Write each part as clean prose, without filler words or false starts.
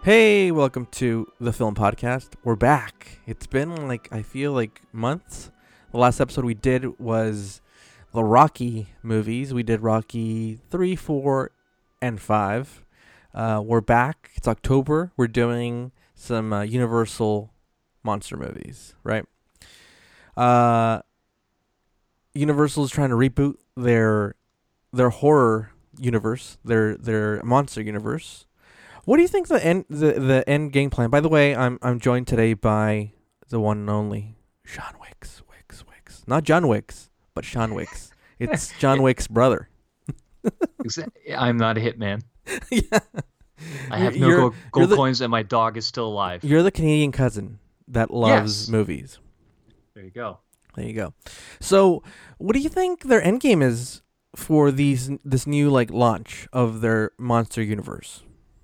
Hey, welcome to the Film Podcast. We're back. It's been I feel like months. The last episode we did was the Rocky movies. We did Rocky 3, 4, and 5. We're back. It's October. We're doing some Universal monster movies, right? Universal is trying to reboot their horror universe, their monster universe. What do you think the end game plan? By the way, I'm joined today by the one and only Sean Wicks. Not John Wicks, but Sean Wicks. It's John Wick's brother. I'm not a hitman. Yeah. I have no gold coins, and my dog is still alive. You're the Canadian cousin that loves movies. There you go. So, what do you think their end game is for this new launch of their monster universe?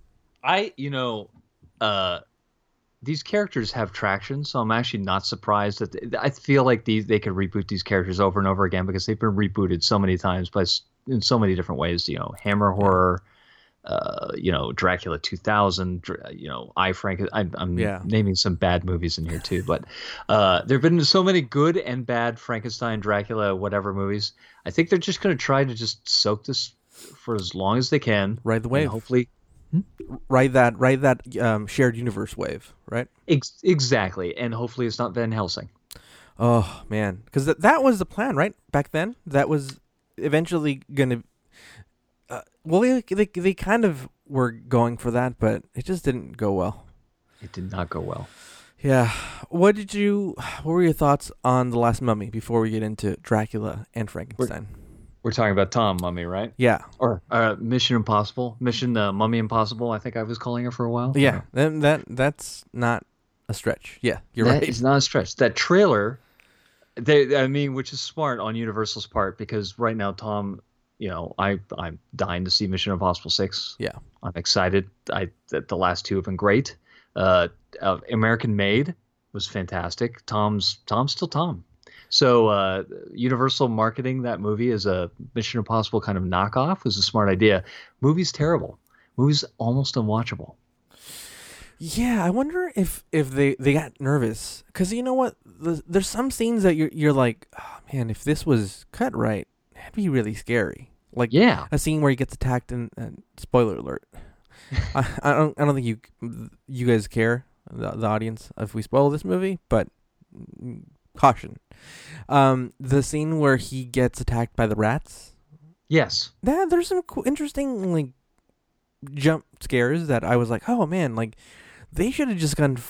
These characters have traction, so I'm actually not surprised that I feel like they could reboot these characters over and over again because they've been rebooted so many times, but in so many different ways. Hammer horror, Dracula 2000, I'm naming some bad movies in here too, but there've been so many good and bad Frankenstein, Dracula, whatever movies. I think they're just going to try to just soak this for as long as they can. Ride the wave. Hopefully. Ride that shared universe wave, right? Exactly, and hopefully it's not Van Helsing. Oh man, because that was the plan, right? Back then, that was eventually gonna. They kind of were going for that, but it just didn't go well. It did not go well. Yeah. What were your thoughts on The Last Mummy before we get into Dracula and Frankenstein? We're talking about Tom Mummy, right? Yeah. Or Mission Impossible. Mummy Impossible, I think I was calling her for a while. Yeah. That's not a stretch. Yeah, you're right. It's not a stretch. That trailer, which is smart on Universal's part, because right now, Tom, I'm dying to see Mission Impossible 6. Yeah. I'm excited. The last two have been great. American Made was fantastic. Tom's still Tom. So Universal marketing that movie as a Mission Impossible kind of knockoff was a smart idea. Movie's terrible. Movie's almost unwatchable. Yeah, I wonder if they got nervous. Because you know what? There's some scenes that you're like, oh, man, if this was cut right, that'd be really scary. A scene where he gets attacked and spoiler alert. I don't think you guys care, the audience, if we spoil this movie, but caution. The scene where he gets attacked by the rats. Yes. There's some interesting jump scares that I was like, oh man, they should have just gone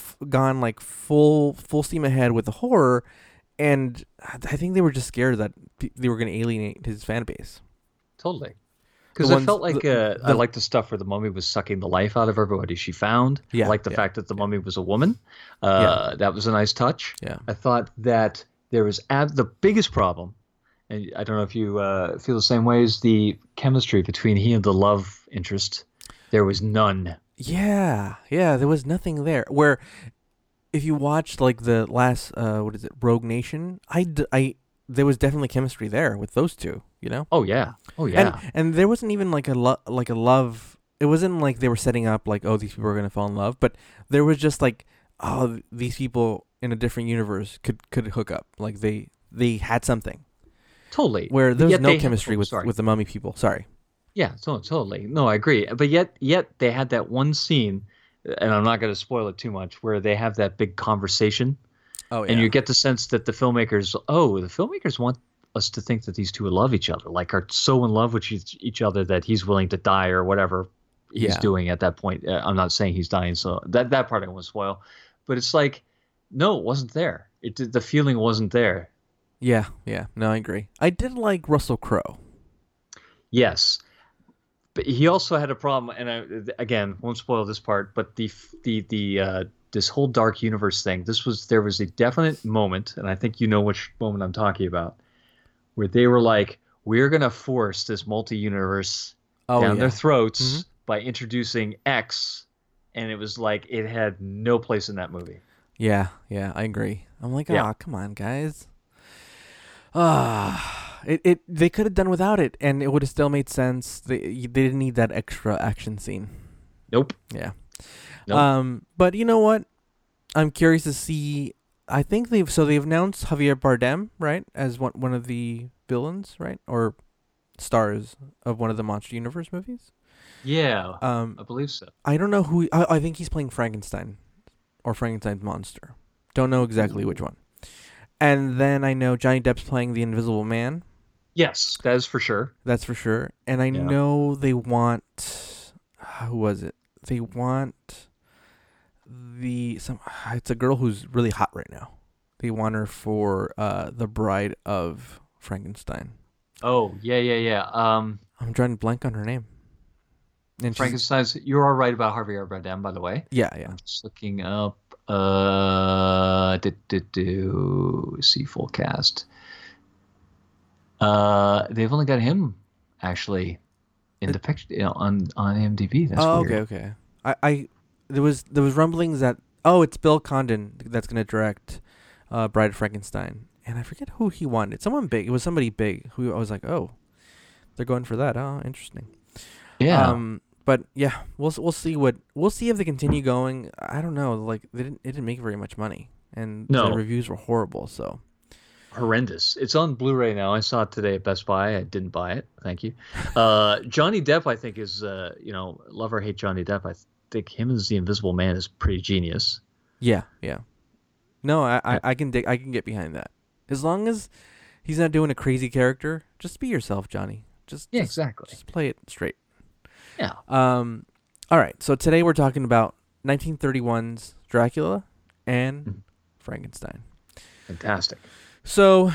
full steam ahead with the horror, and I think they were just scared that they were going to alienate his fan base. Totally. Because I felt like I liked the stuff where the mummy was sucking the life out of everybody she found. Yeah, I liked the fact that the mummy was a woman. That was a nice touch. Yeah. I thought that there was the biggest problem, and I don't know if you feel the same way, is the chemistry between he and the love interest. There was none. Yeah, there was nothing there. Where if you watched the last Rogue Nation, there was definitely chemistry there with those two. Oh yeah. And there wasn't even a love. It wasn't like they were setting up these people are gonna fall in love, but there was just these people in a different universe could hook up. They had something. Totally. Where there was no chemistry with the mummy people. Sorry. Yeah, totally. No, I agree. But yet they had that one scene, and I'm not going to spoil it too much, where they have that big conversation. Oh, yeah. And you get the sense that the filmmakers want us to think that these two love each other, are so in love with each other that he's willing to die or whatever he's doing at that point. I'm not saying he's dying, so that part I won't spoil. But it's no, it wasn't there. The feeling wasn't there. Yeah. No, I agree. I did like Russell Crowe. Yes. But he also had a problem, and I, again, won't spoil this part, but this whole dark universe thing, there was a definite moment, and I think you know which moment I'm talking about, where they were we're going to force this multi-universe down their throats by introducing X, and it was it had no place in that movie. Yeah, I agree. I'm come on, guys. They could have done without it, and it would have still made sense. They didn't need that extra action scene. Nope. Yeah. But you know what? I'm curious to see. I think they've announced Javier Bardem, right, as one of the villains, right, or stars of one of the Monster Universe movies. Yeah, I believe so. I don't know who. I think he's playing Frankenstein or Frankenstein's monster. Don't know exactly which one. And then I know Johnny Depp's playing the Invisible Man. Yes, that is for sure. That's for sure. And I know they want. Who was it? They want it's a girl who's really hot right now. They want her for the Bride of Frankenstein. Oh, yeah. I'm trying to blank on her name. And Frankenstein's. You're all right about Javier Bardem, by the way. Yeah. I'm just looking up. See full cast. They've only got him actually in the picture on IMDb. That's weird. Okay. I there was rumblings that it's Bill Condon that's going to direct Bride of Frankenstein, and I forget who he wanted. Someone big. It was somebody big who I was like, oh, they're going for that. Oh, interesting. Yeah. But yeah, we'll see if they continue going. I don't know. Like it didn't make very much money, and the reviews were horrible. So horrendous. It's on Blu-ray now. I saw it today at Best Buy. I didn't buy it. Thank you. Johnny Depp, I think, is love or hate Johnny Depp. I think him as the Invisible Man is pretty genius. Yeah. No, I can get behind that as long as he's not doing a crazy character. Just be yourself, Johnny. Exactly. Just play it straight. Yeah. All right. So today we're talking about 1931's Dracula and Frankenstein. Fantastic. So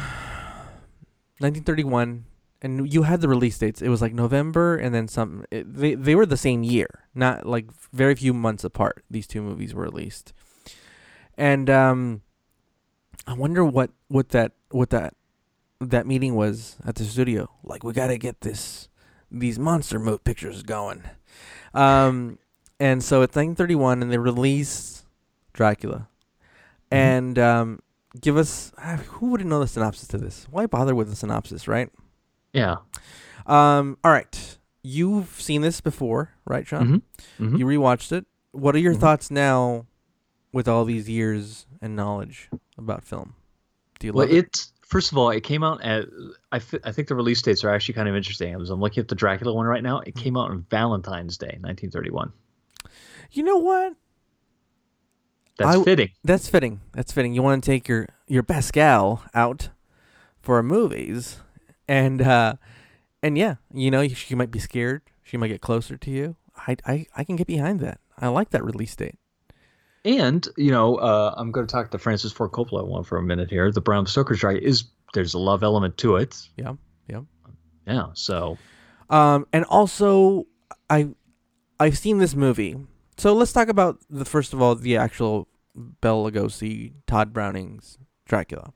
1931, and you had the release dates. It was like November and then something. They were the same year, not like very few months apart. These two movies were released. And I wonder what that meeting was at the studio. Like, we got to get these monster pictures going. And so it's 1931, and they release Dracula. And give us, who wouldn't know the synopsis to this? Why bother with the synopsis, right? Yeah. All right. You've seen this before, right, Sean? Mm-hmm. You rewatched it. What are your thoughts now with all these years and knowledge about film? Do you love it? First of all, it came out at, I think the release dates are actually kind of interesting. I'm looking at the Dracula one right now. It came out on Valentine's Day, 1931. You know what? That's fitting. That's fitting. You want to take your best gal out for movies, and yeah, she might be scared. She might get closer to you. I can get behind that. I like that release date. And, I'm going to talk to Francis Ford Coppola one for a minute here. The Bram Stoker's Dracula there's a love element to it. Yeah. Yeah, so. And also, I've seen this movie. So let's talk about first of all, the actual Bela Lugosi, Todd Browning's Dracula.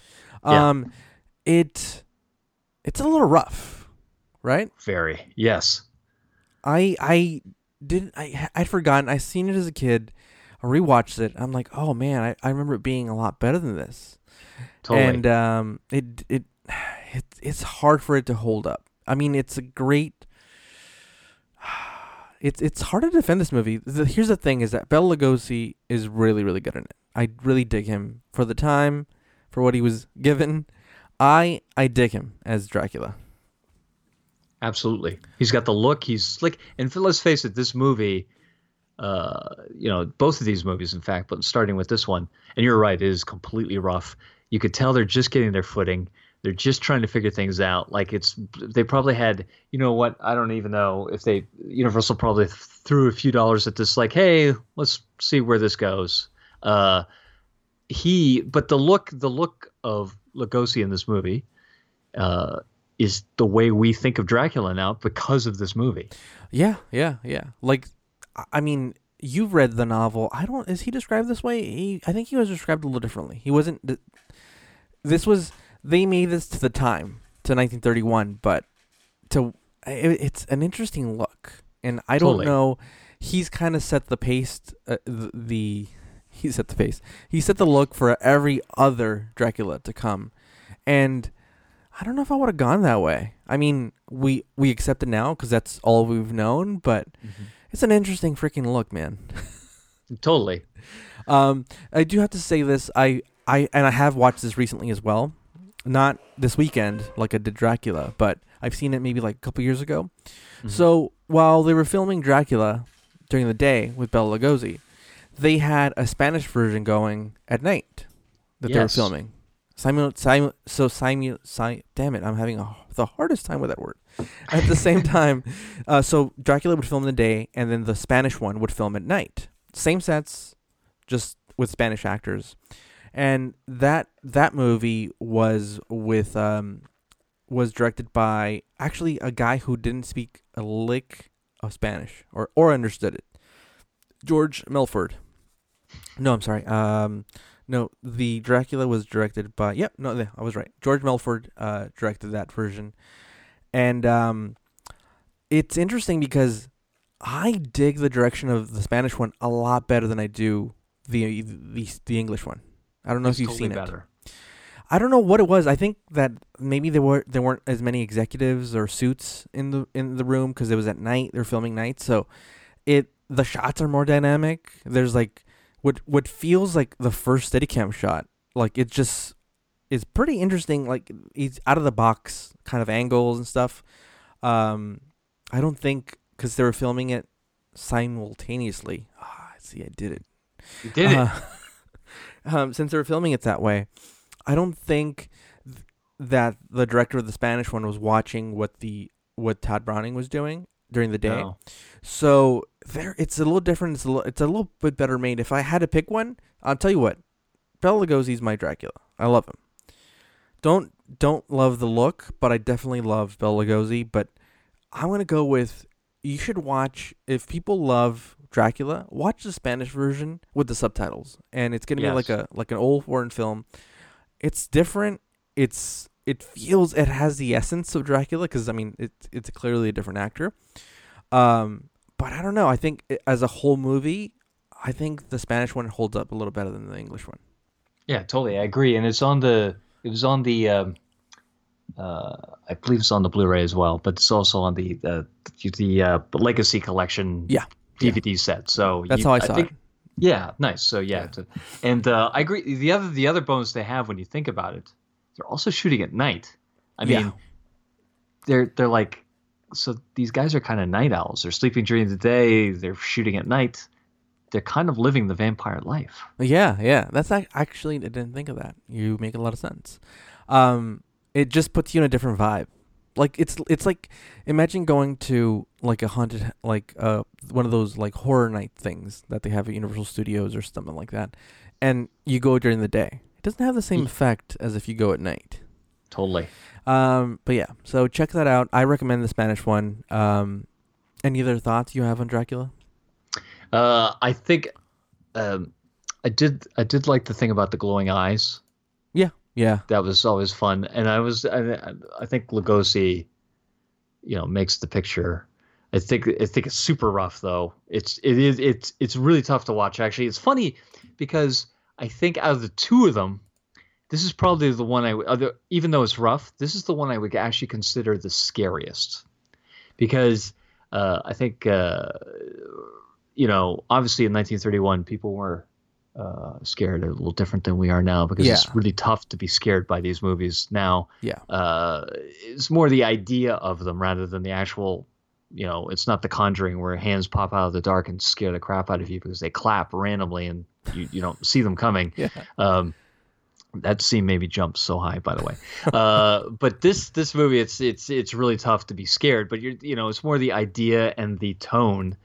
It's a little rough, right? Very, yes. I'd forgotten. I seen it as a kid. I rewatched it. I'm like, oh man, I remember it being a lot better than this. Totally. And it's hard for it to hold up. I mean, it's a great. It's hard to defend this movie. Here's the thing: is that Bela Lugosi is really, really good in it. I really dig him for the time, for what he was given. I dig him as Dracula. Absolutely, he's got the look. He's slick, and let's face it, this movie. Both of these movies, in fact, but starting with this one, and you're right, it is completely rough. You could tell they're just getting their footing. They're just trying to figure things out. Like they probably had, I don't even know if Universal probably threw a few dollars at this, like, hey, let's see where this goes. But the look of Lugosi in this movie, is the way we think of Dracula now because of this movie. Yeah. Like, I mean, you've read the novel. Is he described this way? I think he was described a little differently. He wasn't. They made this to the time, to 1931, but it's an interesting look. And I don't know. He's kind of set the pace. He set the pace. He set the look for every other Dracula to come. And I don't know if I would have gone that way. I mean, we accept it now because that's all we've known, but. Mm-hmm. It's an interesting freaking look, man. Totally. I do have to say this. I have watched this recently as well. Not this weekend like I did Dracula, but I've seen it maybe like a couple years ago. Mm-hmm. So while they were filming Dracula during the day with Bela Lugosi, they had a Spanish version going at night that they were filming. Damn it, I'm having the hardest time with that word. At the same time, so Dracula would film in the day, and then the Spanish one would film at night. Same sets, just with Spanish actors. And that movie was directed by actually a guy who didn't speak a lick of Spanish or understood it. George Melford. No, I'm sorry. No, the Dracula was directed by. Yep, no, I was right. George Melford directed that version, and it's interesting because I dig the direction of the Spanish one a lot better than I do the English one. I don't know if you've seen it. I don't know what it was. I think that maybe there weren't as many executives or suits in the room because it was at night. They're filming night, so the shots are more dynamic. There's like what feels like the first Steadicam shot. Like it just is pretty interesting. Like he's out of the box kind of angles and stuff. I don't think because they were filming it simultaneously. See, I did it. You did it. Since they were filming it that way, I don't think that the director of the Spanish one was watching what Todd Browning was doing during the day. No. So it's a little different. It's a little bit better made. If I had to pick one, I'll tell you what, Bela Lugosi's my Dracula. I love him. Don't love the look, but I definitely love Bela Lugosi. But I'm gonna go with, you should watch, if people love Dracula, watch the Spanish version with the subtitles, and it's gonna be like an old foreign film. It's different. It has the essence of Dracula because I mean it's clearly a different actor. But I don't know. I think as a whole movie, I think the Spanish one holds up a little better than the English one. Yeah, totally. I agree. And it was on the I believe it's on the Blu-ray as well, but it's also on the Legacy Collection DVD set. So that's how I saw it. Yeah, nice. So and I agree. The other bonus they have when you think about it, they're also shooting at night. I mean, they're like, so these guys are kind of night owls. They're sleeping during the day. They're shooting at night. They're kind of living the vampire life. Yeah. That's actually, I didn't think of that. You make a lot of sense. It just puts you in a different vibe. Like it's like, imagine going to like a haunted, like one of those like horror night things that they have at Universal Studios or something like that, and you go during the day. It doesn't have the same effect as if you go at night. Totally. But yeah, so check that out. I recommend the Spanish one. Any other thoughts you have on Dracula? I think I did like the thing about the glowing eyes. Yeah, that was always fun, and I think Lugosi, makes the picture. I think it's super rough though. It's really tough to watch. Actually, it's funny because I think out of the two of them, this is probably the one even though it's rough, this is the one I would actually consider the scariest, because I think obviously in 1931 people were scared a little different than we are now, because it's really tough to be scared by these movies now. It's more the idea of them rather than the actual, it's not The Conjuring where hands pop out of the dark and scare the crap out of you because they clap randomly and you don't see them coming. That scene made me jump so high, by the way. But this movie, it's really tough to be scared, but it's more the idea and the tone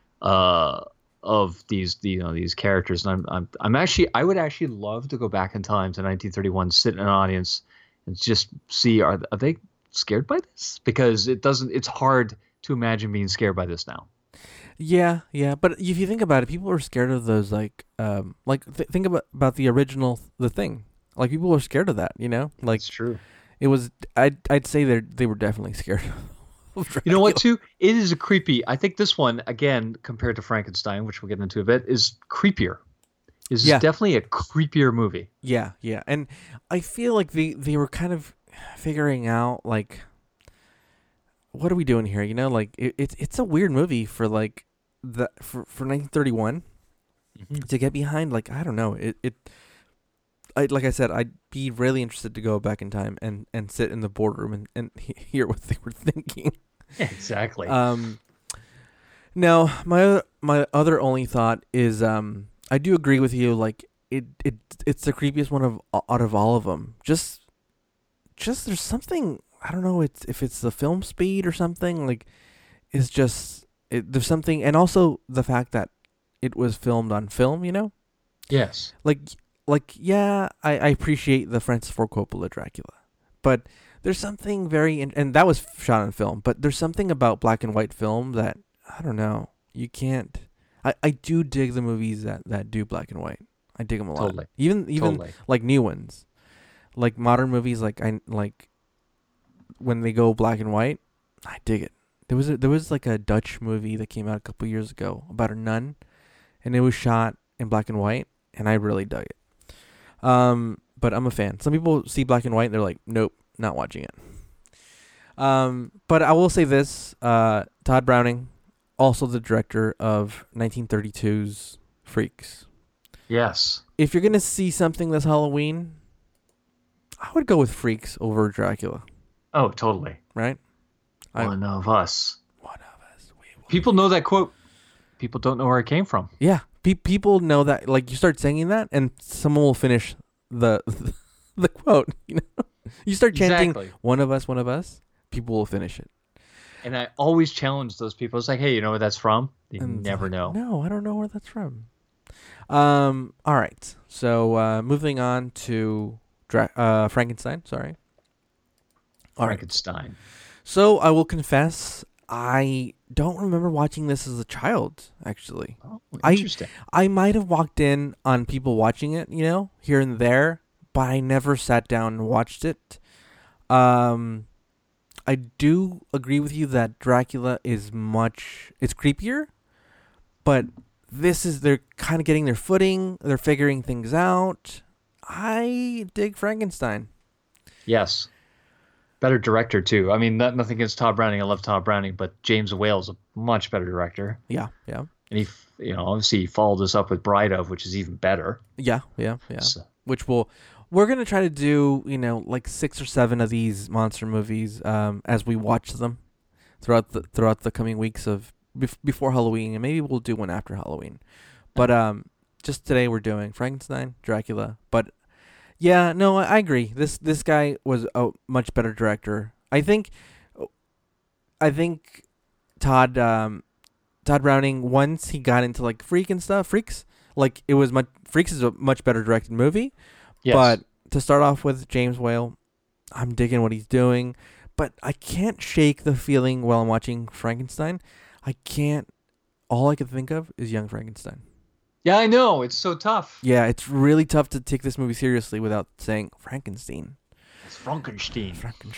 of these characters. And I would actually love to go back in time to 1931, sit in an audience and just see, are they scared by this? Because it's hard to imagine being scared by this now. Yeah. But if you think about it, people are scared of those think about the original The Thing. Like people were scared of that, Like it's true. It was. I'd say they were definitely scared. You know what, too? It is a creepy. I think this one, again, compared to Frankenstein, which we'll get into a bit, is creepier. Is definitely a creepier movie. Yeah. And I feel like they were kind of figuring out, like, what are we doing here? Like, it's a weird movie for, like, for 1931. to get behind. Like, I don't know. Like I said, I'd be really interested to go back in time and sit in the boardroom and hear what they were thinking. Exactly. Now, my other only thought is, I do agree with you. Like, it's the creepiest one out of all of them. Just there's something, I don't know. If it's the film speed or something. Like, it's just there's something, and also the fact that it was filmed on film. Yes. Yeah, I appreciate the Francis Ford Coppola Dracula, but there's something and that was shot on film, but there's something about black and white film that, I don't know, you can't. I do dig the movies that do black and white. I dig them a lot. Totally. Even Totally. Like new ones, like modern movies, like when they go black and white, I dig it. There was like a Dutch movie that came out a couple years ago about a nun, and it was shot in black and white, and I really dug it. But I'm a fan. Some people see black and white and they're like, nope, not watching it. But I will say this, Todd Browning, also the director of 1932's Freaks. Yes. If you're going to see something this Halloween, I would go with Freaks over Dracula. Oh, totally. Right? One of us. We will. People know that quote. People don't know where it came from. Yeah. People know that, like, you start singing that and someone will finish the quote, You start chanting, exactly. One of us, people will finish it. And I always challenge those people. It's like, hey, you know where that's from? They never know. No, I don't know where that's from. All right. So, moving on to Frankenstein, sorry. All Frankenstein. Right. So, I will confess, I don't remember watching this as a child, actually. Oh, interesting. I might have walked in on people watching it, here and there, but I never sat down and watched it. I do agree with you that Dracula is it's creepier, but they're kind of getting their footing, they're figuring things out. I dig Frankenstein. Yes. Better director, too. I mean, nothing against Todd Browning. I love Todd Browning, but James Whale is a much better director. Yeah. And he, obviously he followed this up with Bride of, which is even better. Yeah. So. Which we're going to try to do, like 6 or 7 of these monster movies as we watch them throughout the coming weeks of before Halloween, and maybe we'll do one after Halloween. But just today we're doing Frankenstein, Dracula, but yeah, no, I agree. This guy was a much better director. I think Todd Browning, once he got into like Freaks, like it was Freaks is a much better directed movie. Yes. But to start off with James Whale, I'm digging what he's doing, but I can't shake the feeling while I'm watching Frankenstein. All I can think of is Young Frankenstein. Yeah, I know. It's so tough. Yeah, it's really tough to take this movie seriously without saying Frankenstein. It's Frankenstein.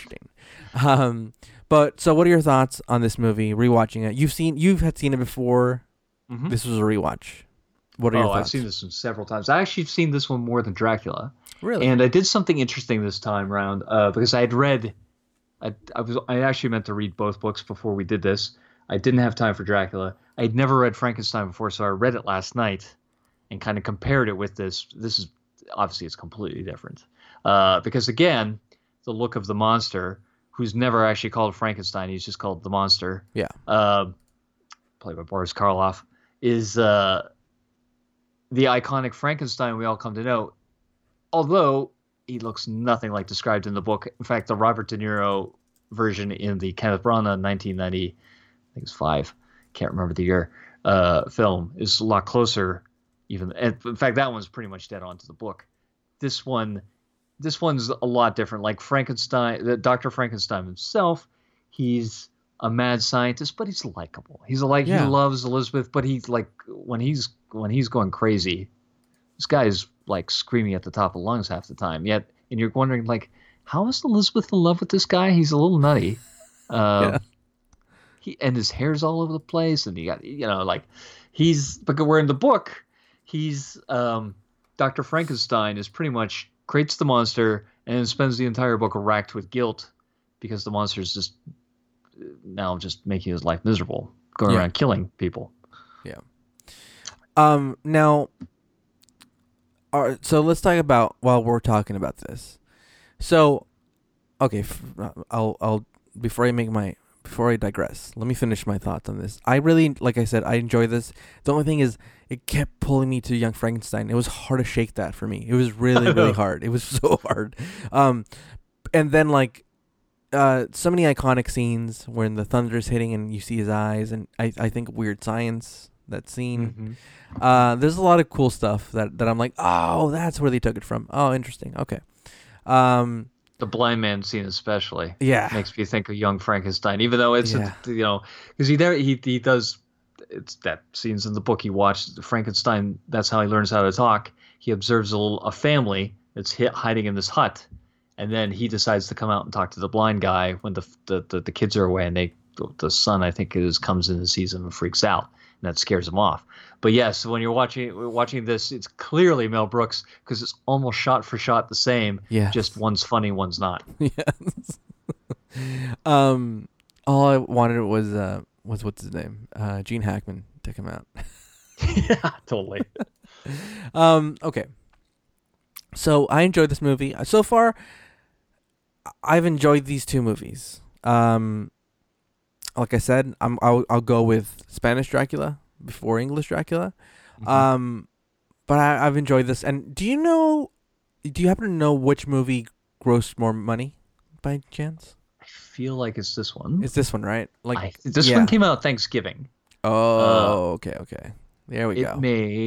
But so what are your thoughts on this movie, rewatching it? You had seen it before. Mm-hmm. This was a rewatch. What are your thoughts? I've seen this one several times. I actually have seen this one more than Dracula. Really? And I did something interesting this time around because I had read I actually meant to read both books before we did this. I didn't have time for Dracula. I had never read Frankenstein before, so I read it last night and kind of compared it with this. This is obviously it's completely different because again, the look of the monster, who's never actually called Frankenstein, he's just called the monster. Yeah. Played by Boris Karloff, is the iconic Frankenstein we all come to know. Although he looks nothing like described in the book. In fact, the Robert De Niro version in the Kenneth Branagh 1990, I think it's 5, can't remember the year, film is a lot closer. Even in fact, that one's pretty much dead on to the book. This one's a lot different. Like Frankenstein, Dr. Frankenstein himself, he's a mad scientist, but he's likable. He loves Elizabeth, but he's like when he's going crazy, this guy is like screaming at the top of lungs half the time. And you're wondering like, how is Elizabeth in love with this guy? He's a little nutty. And his hair's all over the place, and but we're in the book. He's Dr. Frankenstein is pretty much creates the monster and spends the entire book racked with guilt because the monster is just now just making his life miserable, going around killing people. Yeah. Now, so let's talk about while we're talking about this. So, okay, I'll before I digress, let me finish my thoughts on this. I really, like I said, I enjoy this. The only thing is, it kept pulling me to Young Frankenstein. It was hard to shake that for me. It was really, really hard. It was so hard. And then like, so many iconic scenes when the thunder's hitting and you see his eyes, and I think Weird Science, that scene. Mm-hmm. There's a lot of cool stuff that I'm like, oh, that's where they took it from. Oh, interesting. Okay. The blind man scene especially, makes me think of Young Frankenstein, even though it's because he does. It's that scenes in the book he watched. Frankenstein. That's how he learns how to talk. He observes a family that's hiding in this hut, and then he decides to come out and talk to the blind guy when the kids are away, and the son, I think, comes in and sees him and freaks out, and that scares him off. But yes, when you're watching this, it's clearly Mel Brooks because it's almost shot for shot the same. Yeah. Just one's funny, one's not. Yes. All I wanted was what's his name? Gene Hackman to come out. Yeah, totally. Okay. So I enjoyed this movie. So far, I've enjoyed these two movies. Like I said, I'll go with Spanish Dracula before English Dracula. Mm-hmm. But I've enjoyed this. And do you happen to know which movie grossed more money by chance? I feel like it's this one. It's this one, right? This one came out Thanksgiving. Oh, okay. There we go.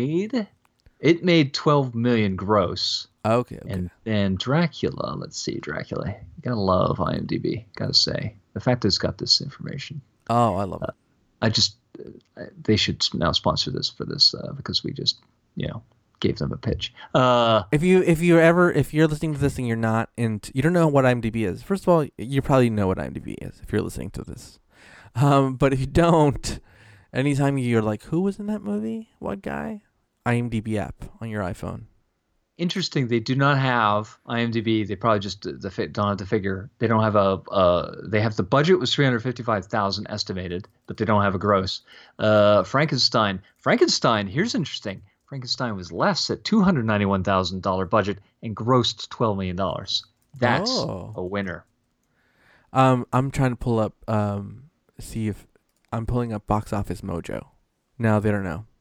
It made 12 million gross. Okay. And then Dracula, let's see, Dracula. You gotta love IMDb, gotta say. The fact that it's got this information. Oh, I love it. They should now sponsor this because we just, gave them a pitch. If you're listening to this and you don't know what IMDb is. First of all, you probably know what IMDb is if you're listening to this. But if you don't, anytime you're like, who was in that movie? What guy? IMDb app on your iPhone. Interesting. They do not have IMDb. They probably just don't have the figure. They don't have they have the budget was $355,000 estimated, but they don't have a gross. Frankenstein. Here's interesting. Frankenstein was less at $291,000 budget and grossed $12 million. That's a winner. I'm trying to pull up, see if I'm pulling up Box Office Mojo. No, they don't know.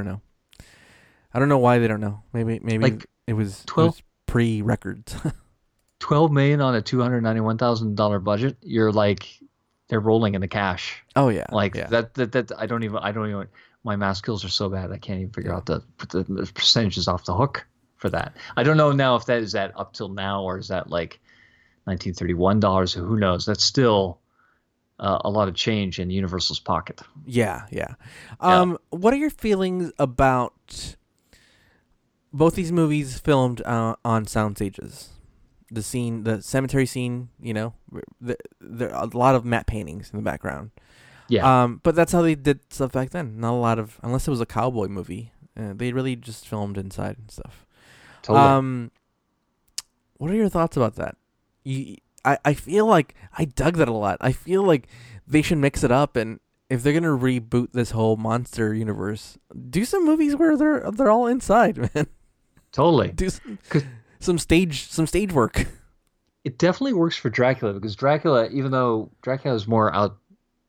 I don't know why they don't know. Maybe like it was pre-records. $12 million on a $291,000 budget. You're like, they're rolling in the cash. Oh yeah, that I don't even. My math skills are so bad I can't even figure out the percentages off the hook for that. I don't know now if that is that up till now or is that like $1931? Who knows? That's still a lot of change in Universal's pocket. Yeah. What are your feelings about both these movies filmed on sound stages? The cemetery scene, there are a lot of matte paintings in the background. Yeah. But that's how they did stuff back then. Not a lot of, unless it was a cowboy movie, they really just filmed inside and stuff. Totally. What are your thoughts about that? I feel like I dug that a lot. I feel like they should mix it up, and if they're gonna reboot this whole monster universe, do some movies where they're all inside, man. Totally. Do some stage work. It definitely works for Dracula because Dracula, even though Dracula is more out,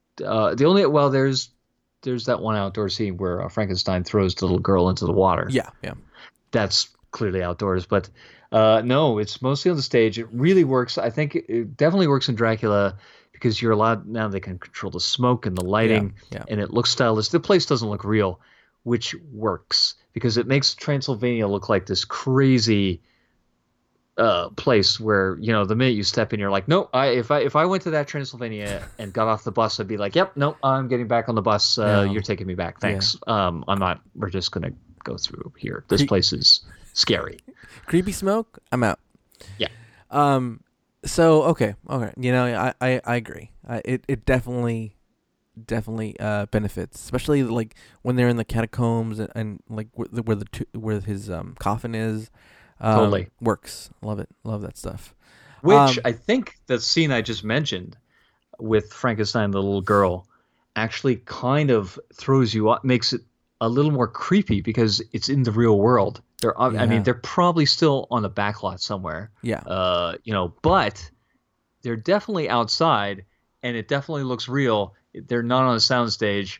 there's that one outdoor scene where Frankenstein throws the little girl into the water. Yeah. That's clearly outdoors, but no, it's mostly on the stage. It really works. I think it definitely works in Dracula because you're allowed now. They can control the smoke and the lighting, and it looks stylish. The place doesn't look real, which works because it makes Transylvania look like this crazy place where the minute you step in, you're like, no. If I went to that Transylvania and got off the bus, I'd be like, yep, no, I'm getting back on the bus. You're taking me back, thanks. I'm not. We're just gonna go through here. This place is scary. Creepy smoke. I'm out. Yeah. So okay. I agree. It definitely benefits, especially like when they're in the catacombs and like where his coffin is. Totally works. Love it. Love that stuff. Which I think the scene I just mentioned with Frankenstein, the little girl, actually kind of throws you up, makes it a little more creepy because it's in the real world. I mean, they're probably still on the back lot somewhere. Yeah. But they're definitely outside, and it definitely looks real. They're not on a soundstage.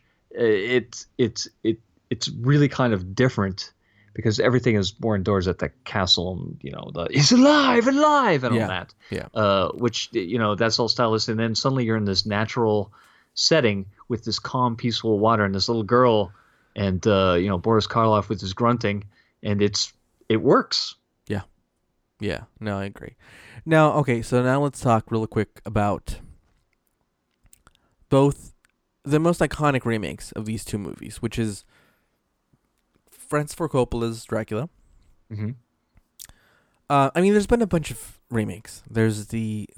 It's really kind of different because everything is more indoors at the castle, and he's alive, and all that. Yeah. Which that's all stylistic, and then suddenly you're in this natural setting with this calm, peaceful water and this little girl, and Boris Karloff with his grunting, and it works. Yeah. Yeah. No, I agree. Now, okay, so now let's talk real quick about both the most iconic remakes of these two movies, which is Francis Ford Coppola's Dracula. Mm-hmm. I mean, there's been a bunch of remakes. There's the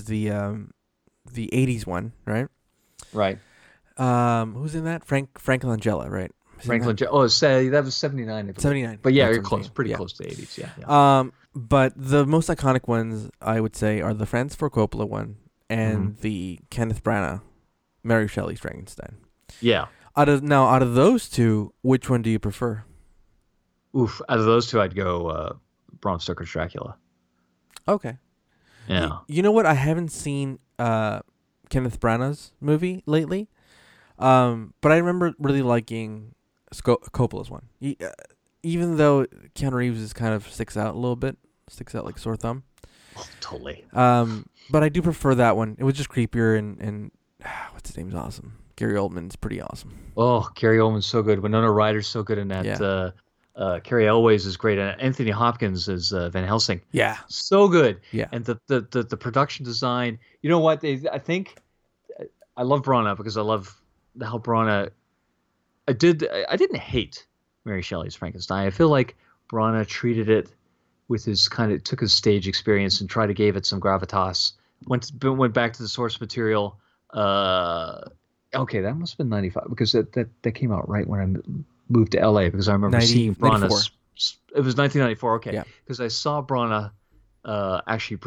80s one, right? Right. Who's in that? Frank Langella, right? Frank Langella. Oh, that was 79. 79. But yeah, you're close. Pretty close to 80s. Yeah. But the most iconic ones, I would say, are the Francis Ford Coppola one and the Kenneth Branagh, Mary Shelley's Frankenstein. Yeah. Out of those two, which one do you prefer? Oof. Out of those two, I'd go Bram Stoker's Dracula. Okay. Yeah. You know what? I haven't seen Kenneth Branagh's movie lately, but I remember really liking Coppola's one. Even though Keanu Reeves kind of sticks out like a sore thumb. Oh, totally. But I do prefer that one. It was just creepier, and what's his name's awesome. Gary Oldman's pretty awesome. Oh, Gary Oldman's so good. Winona Ryder's so good in that. Yeah. Carrie Elways is great, and Anthony Hopkins is Van Helsing. Yeah, so good. Yeah, and the production design. You know what? I think I love Branagh because I love how Branagh. I didn't hate Mary Shelley's Frankenstein. I feel like Branagh treated it with took his stage experience and tried to give it some gravitas. Went back to the source material. Okay, that must have been 95 because that came out right when I moved to LA because I remember seeing Branagh. It was 1994. Okay, because I saw Branagh actually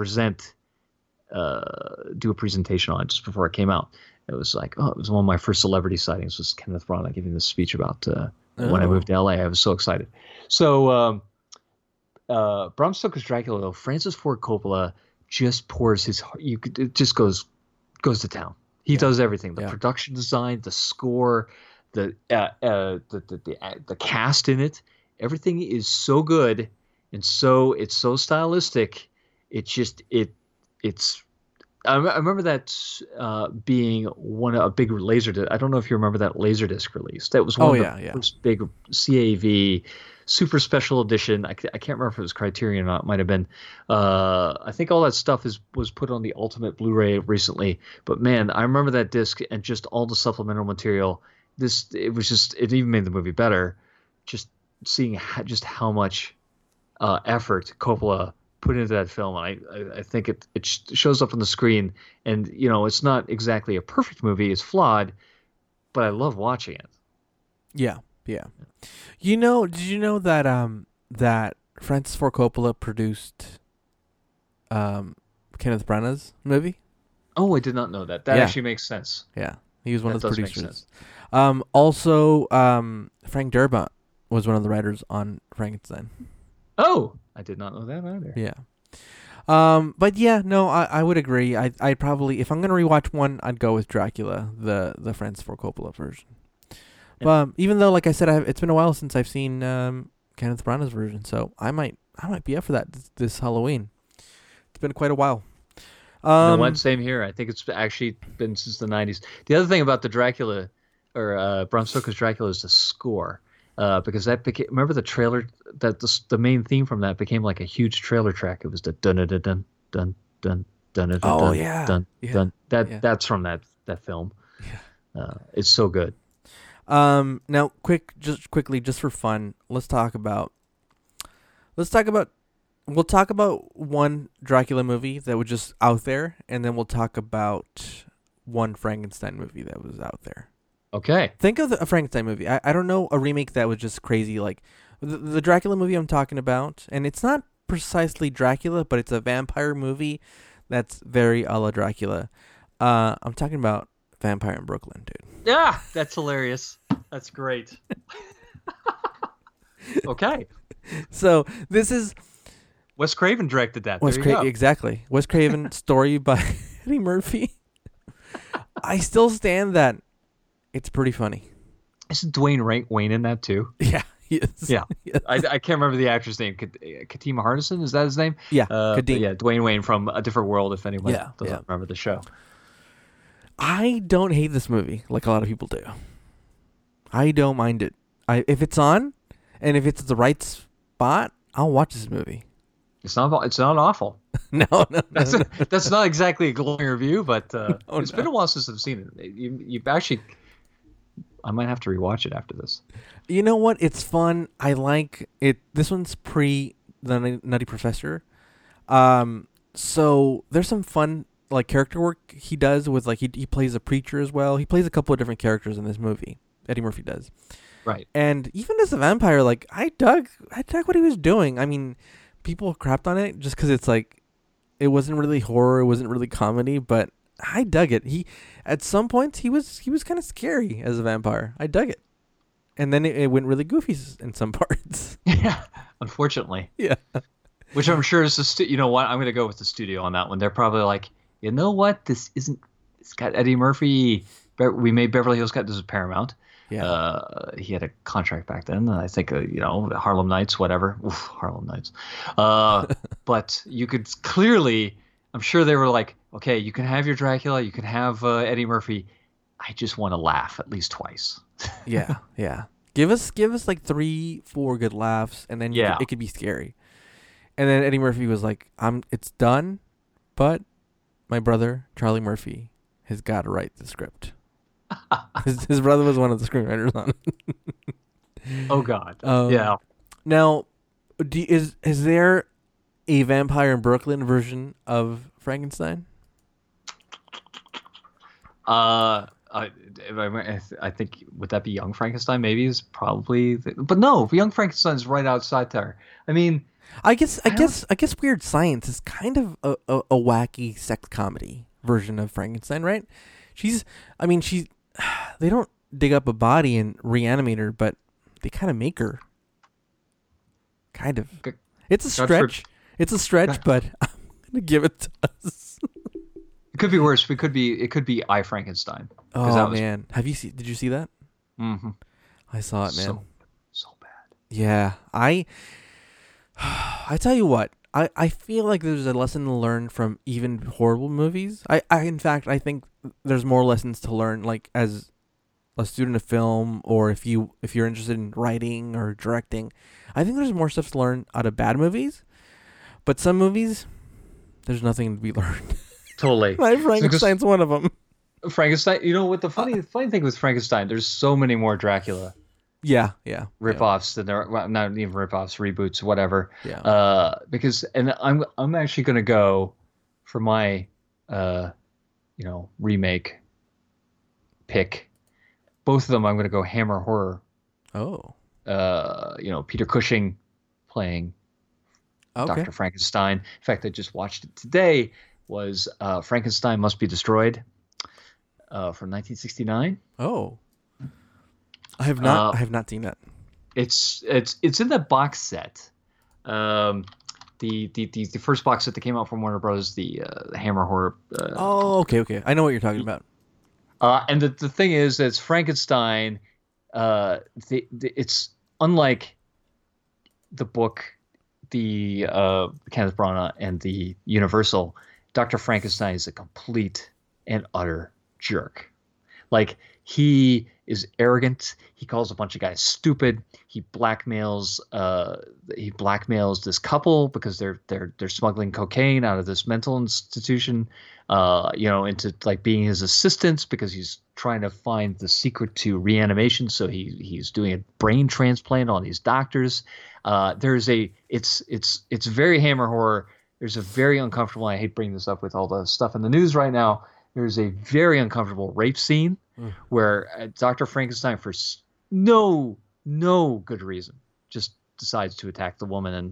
do a presentation on it just before it came out. It was like, it was one of my first celebrity sightings was Kenneth Branagh giving this speech about when I moved to LA. I was so excited. So Bram Stoker's Dracula, though, Francis Ford Coppola just pours his heart. It just goes to town. He does everything: the production design, the score, the cast in it. Everything is so good, and it's so stylistic. It's. I remember that being a big Laserdisc. I don't know if you remember that Laserdisc release. That was one of the first big CAV super special edition. I can't remember if it was Criterion or not. It might have been. I think all that stuff was put on the Ultimate Blu-ray recently. But man, I remember that disc and just all the supplemental material. It even made the movie better. Just seeing how much effort Coppola put into that film. And I think it shows up on the screen, and it's not exactly a perfect movie. It's flawed, but I love watching it. Yeah. Did you know that that Francis Ford Coppola produced Kenneth Branagh's movie? Oh, I did not know that. That actually makes sense. Yeah, he was one of the producers. Also, Frank Darabont was one of the writers on Frankenstein. Oh, I did not know that either. Yeah. But yeah, no, I would agree. I'd probably, if I'm gonna rewatch one, I'd go with Dracula, the Francis Ford Coppola version. But even though, like I said, it's been a while since I've seen Kenneth Branagh's version, so I might be up for that this Halloween. It's been quite a while. You know what? Same here. I think it's actually been since the 90s. The other thing about the Dracula, or Bram Stoker's Dracula, is the score. Because that became, remember the trailer, that the main theme from that became like a huge trailer track. It was the dun dun dun dun dun dun dun. Oh dun dun. That's from that film. Yeah. It's so good. Now quickly, just for fun, we'll talk about one Dracula movie that was just out there, and then we'll talk about one Frankenstein movie that was out there. Okay. Think of a Frankenstein movie. I don't know a remake that was just crazy, like the Dracula movie I'm talking about, and it's not precisely Dracula, but it's a vampire movie that's very a la Dracula. I'm talking about Vampire in Brooklyn, dude. Yeah, that's hilarious. That's great. Okay. So this is Wes Craven directed that. Exactly. Wes Craven, story by Eddie Murphy. I still stand that it's pretty funny. Isn't Dwayne Wayne in that too? Yeah, he is. Yeah. Yes. I can't remember the actor's name. Katima Hardison, is that his name? Yeah, yeah, Dwayne Wayne from A Different World, if anyone doesn't remember the show. I don't hate this movie like a lot of people do. I don't mind it. If it's on, and if it's the right spot, I'll watch this movie. It's not awful. No. That's not exactly a glowing review, but it's been a while since I've seen it. You've actually, I might have to rewatch it after this. You know what? It's fun. I like it. This one's pre the Nutty Professor, so there's some fun like character work he does with like he plays a preacher as well. He plays a couple of different characters in this movie. Eddie Murphy does. Right. And even as a vampire, like I dug what he was doing. I mean, people crapped on it just because it's like it wasn't really horror, it wasn't really comedy, but I dug it. At some points he was kind of scary as a vampire. I dug it, and then it went really goofy in some parts. Yeah, unfortunately. Yeah. Which I'm sure is you know what? I'm gonna go with the studio on that one. They're probably like, you know what? This isn't. It's got Eddie Murphy. We made Beverly Hills Cop. This is Paramount. Yeah. He had a contract back then. I think, Harlem Nights, whatever. Oof, Harlem Nights. But you could clearly, I'm sure they were like, okay, you can have your Dracula, you can have Eddie Murphy. I just want to laugh at least twice. Yeah. Give us like 3-4 good laughs, and then it could be scary. And then Eddie Murphy was like, it's done, but my brother, Charlie Murphy, has got to write the script. His brother was one of the screenwriters on it. Oh God. Yeah. Now, is there a Vampire in Brooklyn version of Frankenstein? I think, would that be Young Frankenstein? Maybe is probably, but no, Young Frankenstein's right outside there. I mean, I guess Weird Science is kind of a wacky sex comedy version of Frankenstein, right? They don't dig up a body and reanimate her, but they kind of make her. Kind of. It's a stretch. But I'm gonna give it to us. It could be worse. It could be I, Frankenstein. Oh man, did you see that? Mm-hmm. I saw it, man. So bad. Yeah, I tell you what. I feel like there's a lesson to learn from even horrible movies. In fact, I think there's more lessons to learn, like as a student of film, or if you're interested in writing or directing. I think there's more stuff to learn out of bad movies, but some movies, there's nothing to be learned. Totally. Frankenstein's one of them. Frankenstein. You know what the funny thing with Frankenstein? There's so many more Dracula. Yeah. Rip-offs than there are, not even rip-offs, reboots, whatever. Yeah. Because I'm actually gonna go for my remake pick. Both of them, I'm gonna go Hammer horror. Oh. Peter Cushing playing Dr. Frankenstein. In fact, I just watched it today. Was Frankenstein Must Be Destroyed from 1969. Oh. I have not seen that. It's in the box set. The first box set that came out from Warner Bros. The Hammer horror. Okay. I know what you're talking about. And the thing is, it's Frankenstein. It's unlike the book, the Kenneth Branagh and the Universal. Dr. Frankenstein is a complete and utter jerk. Like, he is arrogant. He calls a bunch of guys stupid. He blackmails this couple because they're smuggling cocaine out of this mental institution, into like being his assistants because he's trying to find the secret to reanimation. So he's doing a brain transplant on these doctors. It's very Hammer horror. There's a very uncomfortable. I hate bringing this up with all the stuff in the news right now. There's a very uncomfortable rape scene where Dr. Frankenstein, for no good reason, just decides to attack the woman, and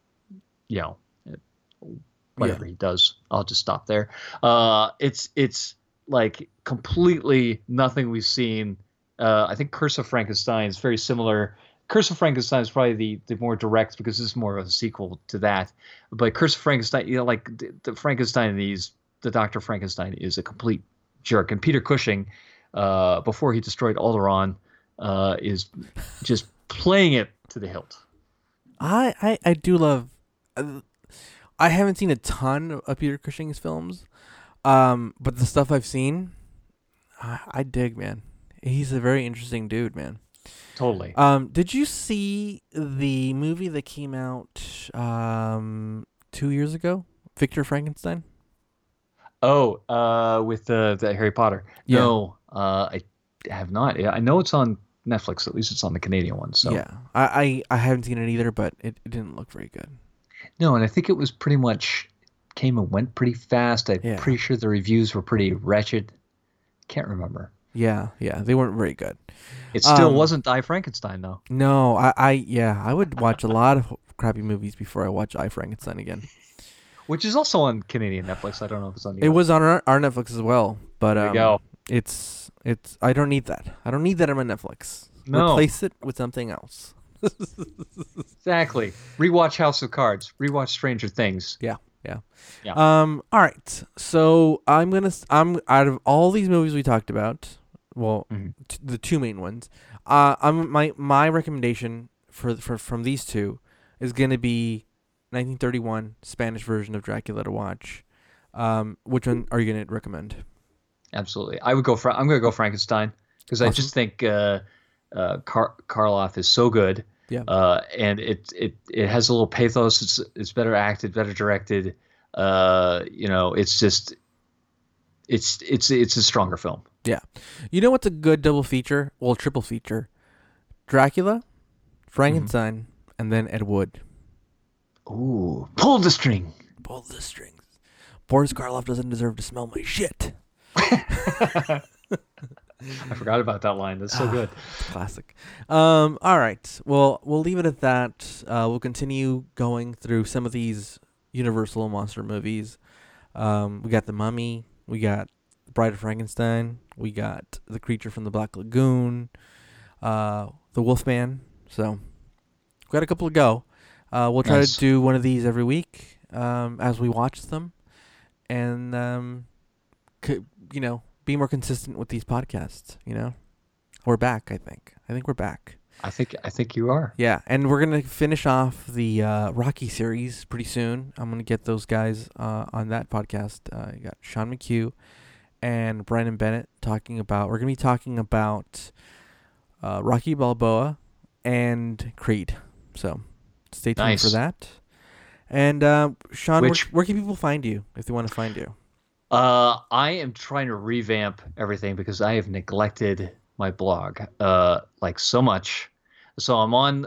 whatever he does, I'll just stop there. It's like completely nothing we've seen. I think Curse of Frankenstein is very similar Curse of Frankenstein is probably the more direct because this is more of a sequel to that. But Curse of Frankenstein, like the Frankenstein the Dr. Frankenstein is a complete jerk. And Peter Cushing, before he destroyed Alderaan, is just playing it to the hilt. I do love. I haven't seen a ton of Peter Cushing's films, but the stuff I've seen, I dig, man. He's a very interesting dude, man. Totally. Did you see the movie that came out 2 years ago, Victor Frankenstein? Oh, with the Harry Potter. Yeah. No, I have not. I know it's on Netflix. At least it's on the Canadian one. So yeah, I haven't seen it either, but it didn't look very good. No, and I think it was pretty much came and went pretty fast. I'm pretty sure the reviews were pretty wretched. Can't remember. Yeah, they weren't very good. It still wasn't Die Frankenstein, though. No, I would watch a lot of crappy movies before I watch I, Frankenstein again. Which is also on Canadian Netflix. I don't know if it's on the It was on our Netflix as well, but there you go. It's I don't need that. I don't need that on my Netflix. No. Replace it with something else. Exactly. Rewatch House of Cards. Rewatch Stranger Things. Yeah. All right. So I'm out of all these movies we talked about, the two main ones. My recommendation from these two is going to be 1931 Spanish version of Dracula to watch. Which one are you going to recommend? Absolutely. I'm going to go Frankenstein because I just think Karloff is so good. Yeah. And it has a little pathos. It's better acted, better directed. It's just it's a stronger film. Yeah. You know what's a good double feature? Well, triple feature. Dracula, Frankenstein, and then Ed Wood. Ooh, pull the string. Pull the strings. Boris Karloff doesn't deserve to smell my shit. I forgot about that line. That's so good. Classic. All right. Well, we'll leave it at that. We'll continue going through some of these Universal monster movies. We got The Mummy. We got Bride of Frankenstein. We got The Creature from the Black Lagoon. The Wolfman. So, we've got a couple to go. We'll try to do one of these every week as we watch them. And, be more consistent with these podcasts, We're back, I think. I think we're back. I think you are. Yeah, and we're going to finish off the Rocky series pretty soon. I'm going to get those guys on that podcast. You got Sean McHugh and Brandon Bennett we're going to be talking about Rocky Balboa and Creed. So stay tuned for that. And Sean, where can people find you if they want to find you? I am trying to revamp everything because I have neglected my blog so much. So I'm on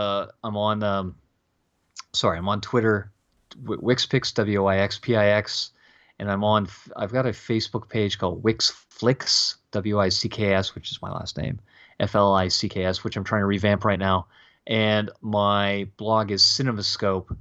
Twitter, Wixpix, WIXPIX, and I've got a Facebook page called Wixflix, WICKS, which is my last name, FLICKS, which I'm trying to revamp right now. And my blog is CinemaScope,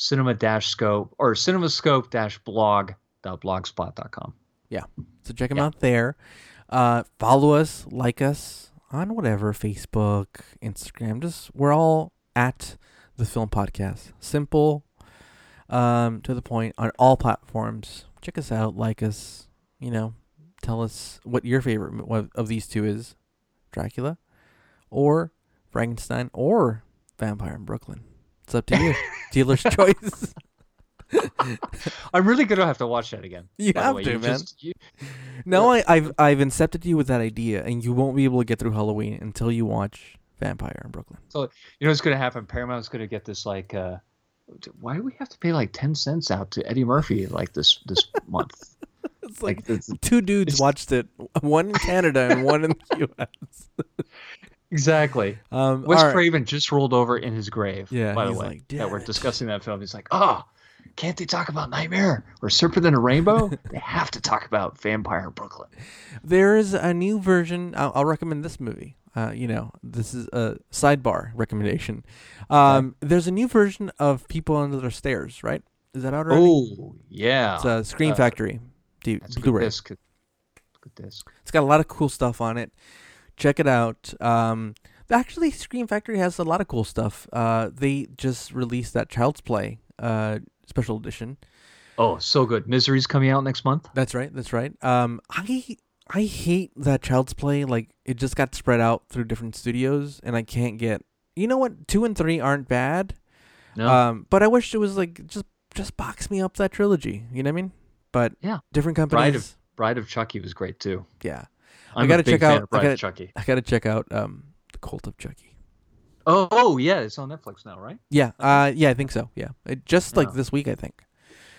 cinemascope-blog.blogspot.com. Yeah. So check them out there. Follow us, like us on whatever, Facebook, Instagram. We're all at The Film Podcast. Simple, to the point on all platforms. Check us out, like us, tell us what your favorite of these two is. Dracula or Frankenstein or Vampire in Brooklyn. It's up to you. Dealer's choice. I'm really gonna have to watch that again. You have to, man. No, I've incepted you with that idea, and you won't be able to get through Halloween until you watch Vampire in Brooklyn. So what's gonna happen? Paramount's gonna get this why do we have to pay 10 cents out to Eddie Murphy this month? It's like two dudes watched it, one in Canada and one in the U.S. Exactly. Wes Craven just rolled over in his grave. Yeah, by the way, that we're discussing that film. He's like, can't they talk about Nightmare or Serpent and a Rainbow? They have to talk about Vampire in Brooklyn. There is a new version. I'll recommend this movie. This is a sidebar recommendation. There's a new version of People Under the Stairs, right? Is that out already? Oh, yeah. It's a Screen Factory Blu-ray. Good disc. It's got a lot of cool stuff on it. Check it out. Actually, Scream Factory has a lot of cool stuff. They just released that Child's Play special edition. Oh, so good. Misery's coming out next month. That's right. That's right. I hate that Child's Play. Like, it just got spread out through different studios, and I can't get. You know what? 2 and 3 aren't bad. No. But I wish it was like just box me up that trilogy. You know what I mean? But yeah, different companies. Bride of Chucky was great too. Yeah, I gotta check out Bride of Chucky. I gotta check out The Cult of Chucky. Oh yeah, it's on Netflix now, right? Yeah, yeah, I think so. Yeah, like this week, I think.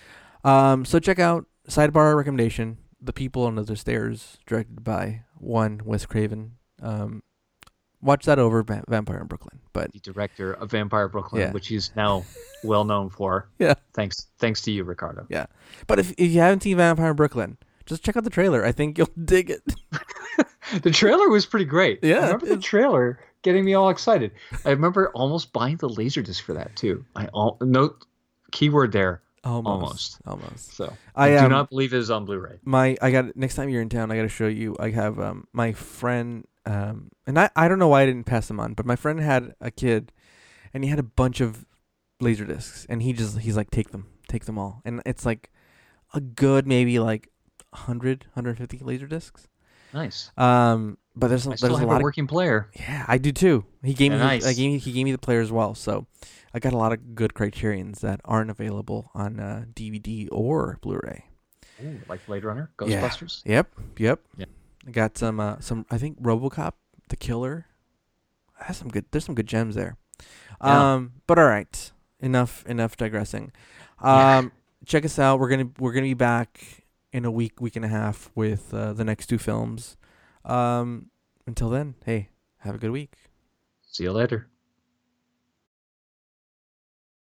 So check out sidebar recommendation: The People Under the Stairs, directed by Wes Craven. Watch that over Vampire in Brooklyn. But the director of Vampire Brooklyn, yeah. which he's now well known for. Yeah. Thanks to you, Ricardo. Yeah. But if you haven't seen Vampire in Brooklyn, just check out the trailer. I think you'll dig it. The trailer was pretty great. Yeah. I remember the trailer getting me all excited. I remember almost buying the Laserdisc for that too. Note keyword there. Almost. So I do not believe it is on Blu-ray. I got next time you're in town, I got to show you. I have my friend, and I don't know why I didn't pass them on, but my friend had a kid, and he had a bunch of Laserdiscs, and he's like, take them all, and it's like a good maybe like 150 Laserdiscs. Nice. But there's a lot of working player. Yeah, I do too. He gave me nice. he gave me the player as well, so I got a lot of good Criterions that aren't available on DVD or Blu-ray. Ooh, like Blade Runner, Ghostbusters. Yeah. Yep. Yeah. I got some I think RoboCop, The Killer. There's some good gems there. Yeah. But all right, enough digressing. Check us out. We're gonna be back in a week and a half with the next 2 films. Until then, hey, have a good week. See you later.